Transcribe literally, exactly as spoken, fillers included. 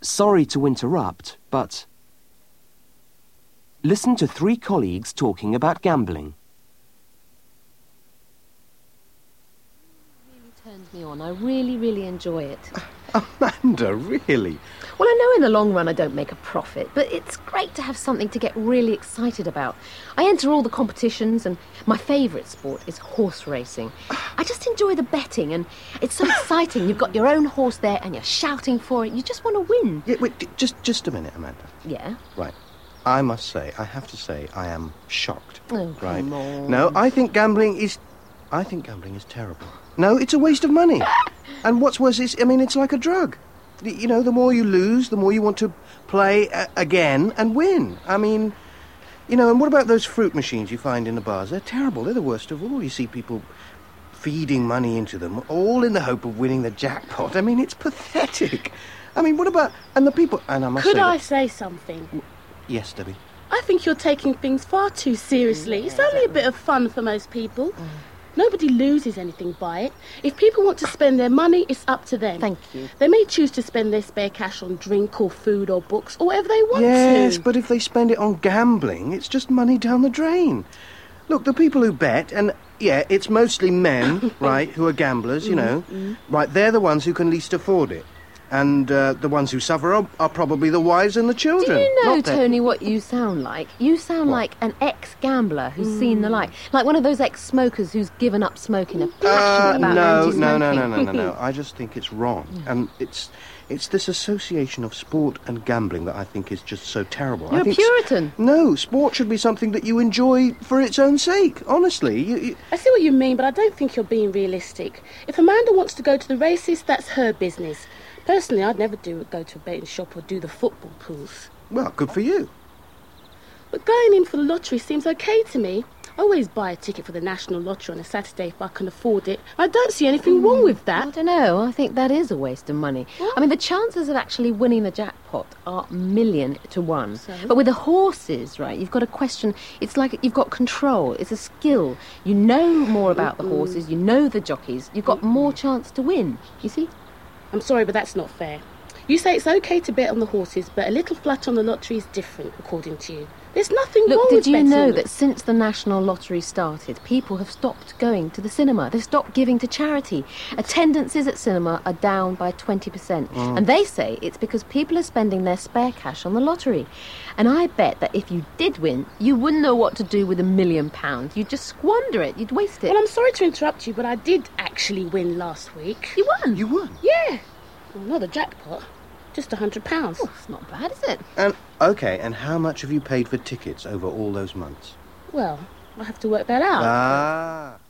Sorry to interrupt, but... Listen to three colleagues talking about gambling. It really turns me on. I really, really enjoy it. Amanda, really? Well, I know in the long run I don't make a profit, but it's great to have something to get really excited about. I enter all the competitions, and my favourite sport is horse racing. I just enjoy the betting, and it's so exciting. You've got your own horse there, and you're shouting for it. You just want to win. Yeah, wait, d- just, just a minute, Amanda. Yeah? Right. I must say, I have to say, I am shocked. Oh, right? come on. No, I think gambling is... I think gambling is terrible. No, it's a waste of money. And what's worse is, I mean, it's like a drug. You know, the more you lose, the more you want to play a- again and win. I mean, you know, and what about those fruit machines you find in the bars? They're terrible. They're the worst of all. You see people feeding money into them, all in the hope of winning the jackpot. I mean, it's pathetic. I mean, what about... And the people... And I must Could say I that, say something? Yes, Debbie. I think you're taking things far too seriously. Yeah, it's only exactly. a bit of fun for most people. Mm. Nobody loses anything by it. If people want to spend their money, it's up to them. Thank you. They may choose to spend their spare cash on drink or food or books or whatever they want Yes, to. but if they spend it on gambling, it's just money down the drain. Look, the people who bet, and yeah, it's mostly men, right, who are gamblers, you know. Mm-hmm. Right, they're the ones who can least afford it. And uh, the ones who suffer are, are probably the wives and the children. Do you know, not their- Tony, what you sound like? You sound What? like an ex-gambler who's seen the light. Like one of those ex-smokers who's given up smoking, are passionate Uh, about no, anti-smoking. no, no, no, no, no, no. I just think it's wrong. And it's it's this association of sport and gambling that I think is just so terrible. You're I a think s- Puritan. No, sport should be something that you enjoy for its own sake, honestly. You, you, I see what you mean, but I don't think you're being realistic. If Amanda wants to go to the races, that's her business. Personally, I'd never do go to a betting shop or do the football pools. well, good for you. But going in for the lottery seems okay to me. I always buy a ticket for the National Lottery on a Saturday if I can afford it. I don't see anything wrong with I that. don't know. I think that is a waste of money. I mean, the chances of actually winning the jackpot are million to one. So? But with the horses, right, you've got a question. It's like you've got control. It's a skill. You know more about the horses. You know the jockeys. You've got more chance to win. You see? I'm sorry, but that's not fair. You say it's okay to bet on the horses, but a little flat on the lottery is different, according to you. There's nothing wrong Look, with did you betting. know that since the National Lottery started, people have stopped going to the cinema? They've stopped giving to charity. Attendances at cinema are down by twenty percent. And they say it's because people are spending their spare cash on the lottery. And I bet that if you did win, you wouldn't know what to do with a million pounds. You'd just squander it. You'd waste it. Well, I'm sorry to interrupt you, but I did actually win last week. You won. You won. Yeah. Well, not a jackpot. Just a hundred pounds. Oh, it's not bad, is it? And okay, and how much have you paid for tickets over all those months? Well, I'll have to work that out. Ah.